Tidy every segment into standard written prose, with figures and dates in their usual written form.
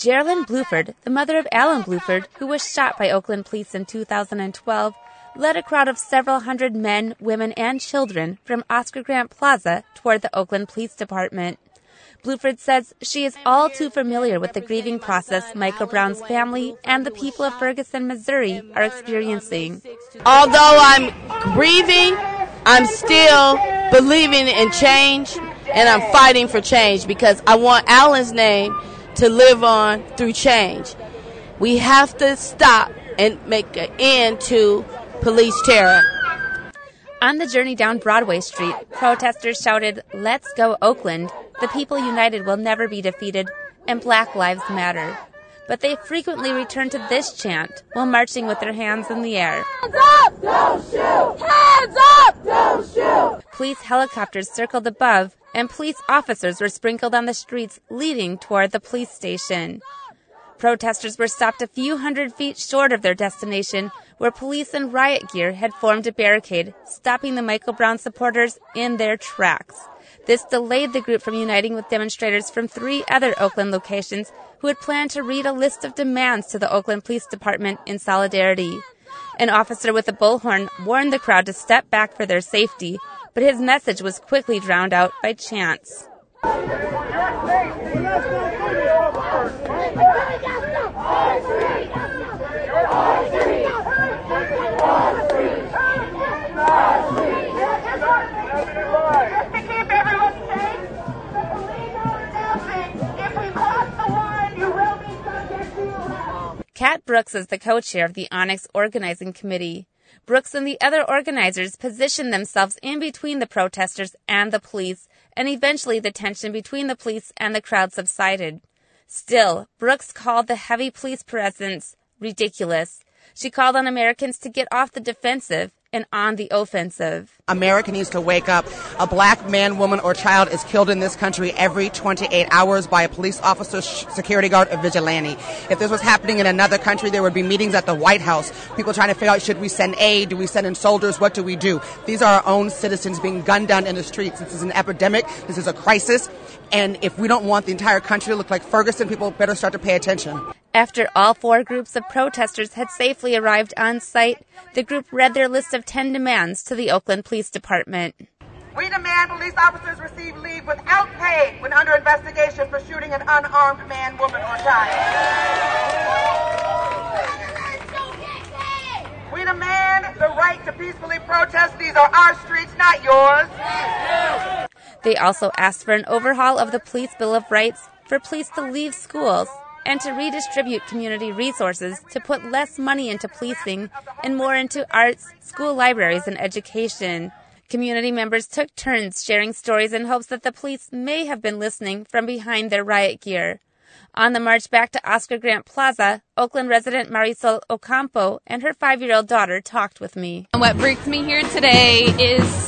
Geraldine Bluford, the mother of Alan Bluford, who was shot by Oakland police in 2012, led a crowd of several hundred men, women, and children from Oscar Grant Plaza toward the Oakland Police Department. Bluford says she is all too familiar with the grieving process Michael Brown's family and the people of Ferguson, Missouri are experiencing. Although I'm grieving, I'm still believing in change, and I'm fighting for change because I want Alan's name to live on through change. We have to stop and make an end to police terror. On the journey down Broadway Street, protesters shouted, "Let's go Oakland, the people united will never be defeated, and Black Lives Matter." But they frequently returned to this chant while marching with their hands in the air. Hands up! Don't shoot! Hands up! Don't shoot! Police helicopters circled above, and police officers were sprinkled on the streets leading toward the police station. Protesters were stopped a few hundred feet short of their destination, where police in riot gear had formed a barricade, stopping the Michael Brown supporters in their tracks. This delayed the group from uniting with demonstrators from 3 other Oakland locations who had planned to read a list of demands to the Oakland Police Department in solidarity. An officer with a bullhorn warned the crowd to step back for their safety, but his message was quickly drowned out by chants. Kat Brooks is the co-chair of the Onyx Organizing Committee. Brooks and the other organizers positioned themselves in between the protesters and the police, and eventually the tension between the police and the crowd subsided. Still, Brooks called the heavy police presence ridiculous. She called on Americans to get off the defensive and on the offensive. America needs to wake up. A black man, woman, or child is killed in this country every 28 hours by a police officer, security guard, or vigilante. If this was happening in another country, there would be meetings at the White House. People trying to figure out, should we send aid? Do we send in soldiers? What do we do? These are our own citizens being gunned down in the streets. This is an epidemic. This is a crisis. And if we don't want the entire country to look like Ferguson, people better start to pay attention. After all 4 groups of protesters had safely arrived on site, the group read their list of 10 demands to the Oakland Police Department. We demand police officers receive leave without pay when under investigation for shooting an unarmed man, woman, or child. We demand the right to peacefully protest. These are our streets, not yours. They also asked for an overhaul of the Police Bill of Rights, for police to leave schools, and to redistribute community resources to put less money into policing and more into arts, school libraries, and education. Community members took turns sharing stories in hopes that the police may have been listening from behind their riot gear. On the march back to Oscar Grant Plaza, Oakland resident Marisol Ocampo and her 5-year-old daughter talked with me. What brings me here today is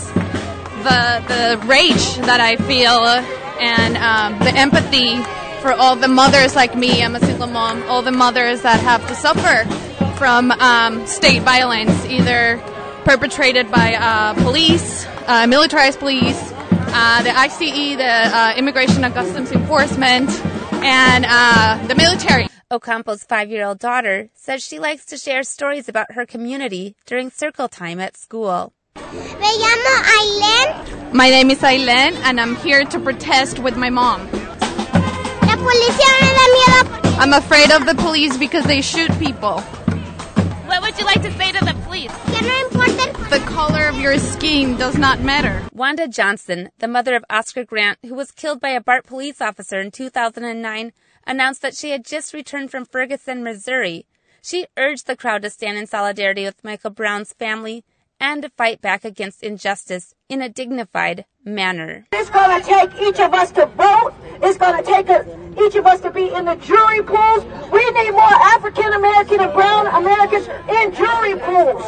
the rage that I feel and the empathy for all the mothers like me. I'm a single mom. All the mothers that have to suffer from state violence, either perpetrated by police, militarized police, the ICE, the Immigration and Customs Enforcement, and the military. Ocampo's 5-year-old daughter says she likes to share stories about her community during circle time at school. Me llamo Ailén. My name is Ailén, and I'm here to protest with my mom. La policía me da miedo. I'm afraid of the police because they shoot people. What would you like to say to the police? Que no importa. The color of your skin does not matter. Wanda Johnson, the mother of Oscar Grant, who was killed by a BART police officer in 2009, announced that she had just returned from Ferguson, Missouri. She urged the crowd to stand in solidarity with Michael Brown's family and to fight back against injustice in a dignified manner. It's going to take each of us to vote. It's going to take each of us to be in the jury pools. We need more African American and brown Americans in jury pools.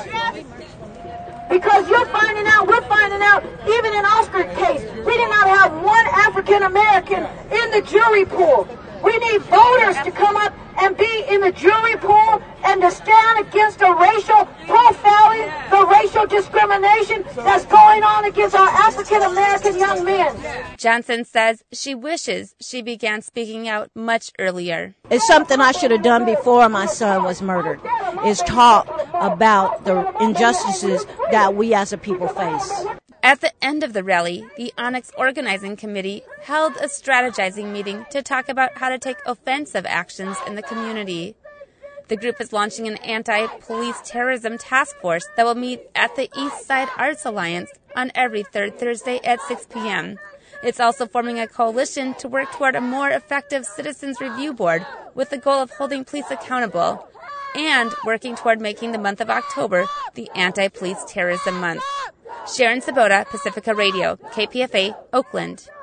Because we're finding out, even in Oscar's case, we did not have one African American in the jury pool. We need voters to come up and be in the jury pool and to stand against the racial profiling, the racial discrimination that's going on against our African American young men. Johnson says she wishes she began speaking out much earlier. It's something I should have done before my son was murdered, is talk about the injustices that we as a people face. At the end of the rally, the Onyx Organizing Committee held a strategizing meeting to talk about how to take offensive actions in the community. The group is launching an anti-police terrorism task force that will meet at the East Side Arts Alliance on every third Thursday at 6 p.m. It's also forming a coalition to work toward a more effective Citizens Review Board with the goal of holding police accountable and working toward making the month of October the Anti-Police Terrorism Month. Sharon Sabota, Pacifica Radio, KPFA, Oakland.